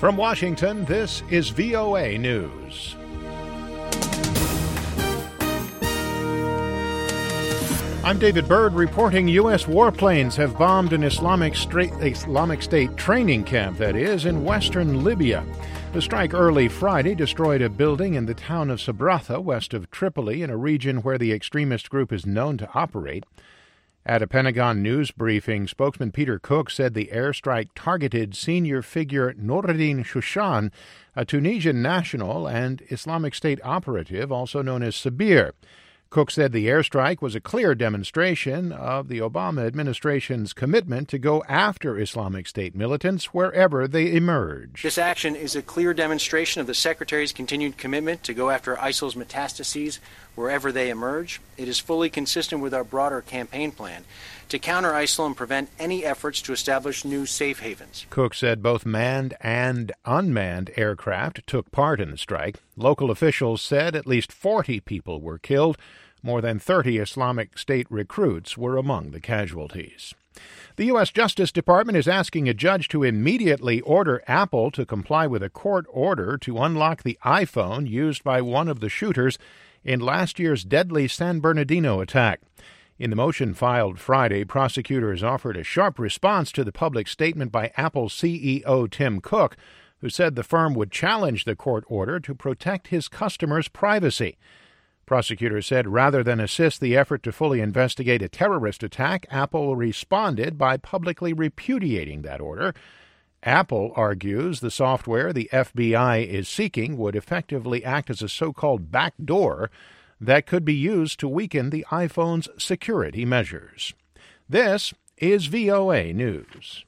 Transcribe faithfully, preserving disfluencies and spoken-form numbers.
From Washington, this is V O A News. I'm David Byrd reporting U S warplanes have bombed an Islamic State, Islamic State training camp, that is, in western Libya. The strike early Friday destroyed a building in the town of Sabratha, west of Tripoli, in a region where the extremist group is known to operate. At a Pentagon news briefing, spokesman Peter Cook said the airstrike targeted senior figure Noureddin Shushan, a Tunisian national and Islamic State operative, also known as Sabir. Cook said the airstrike was a clear demonstration of the Obama administration's commitment to go after Islamic State militants wherever they emerge. This action is a clear demonstration of the Secretary's continued commitment to go after ISIL's metastases wherever they emerge. It is fully consistent with our broader campaign plan to counter ISIL and prevent any efforts to establish new safe havens. Cook said both manned and unmanned aircraft took part in the strike. Local officials said at least forty people were killed. More than thirty Islamic State recruits were among the casualties. The U S Justice Department is asking a judge to immediately order Apple to comply with a court order to unlock the iPhone used by one of the shooters in last year's deadly San Bernardino attack. In the motion filed Friday, prosecutors offered a sharp response to the public statement by Apple C E O Tim Cook, who said the firm would challenge the court order to protect his customers' privacy. Prosecutors said rather than assist the effort to fully investigate a terrorist attack, Apple responded by publicly repudiating that order. Apple argues the software the F B I is seeking would effectively act as a so-called backdoor that could be used to weaken the iPhone's security measures. This is V O A News.